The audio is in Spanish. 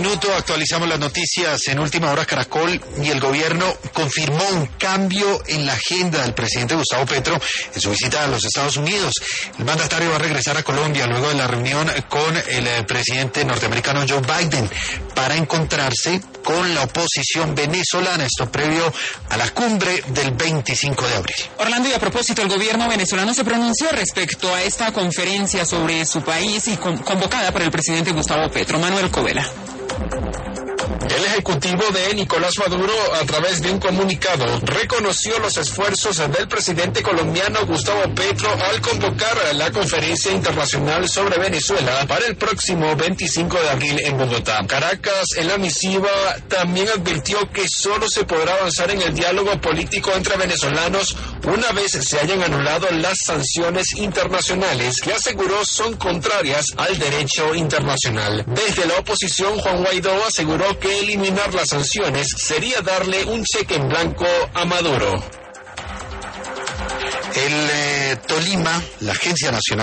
minuto actualizamos las noticias en Última Hora Caracol y el gobierno confirmó un cambio en la agenda del presidente Gustavo Petro en su visita a los Estados Unidos. El mandatario va a regresar a Colombia luego de la reunión con el presidente norteamericano Joe Biden para encontrarse con la oposición venezolana, esto previo a la cumbre del 25 de abril. Orlando, y a propósito, el gobierno venezolano se pronunció respecto a esta conferencia sobre su país y convocada por el presidente Gustavo Petro. Manuel Covela. El ejecutivo de Nicolás Maduro, a través de un comunicado, reconoció los esfuerzos del presidente colombiano Gustavo Petro al convocar la conferencia internacional sobre Venezuela para el próximo 25 de abril en Bogotá. Caracas, en la misiva, también advirtió que solo se podrá avanzar en el diálogo político entre venezolanos una vez se hayan anulado las sanciones internacionales que aseguró son contrarias al derecho internacional. Desde la oposición, Juan Guaidó aseguró que eliminar las sanciones sería darle un cheque en blanco a Maduro. El Tolima, la Agencia Nacional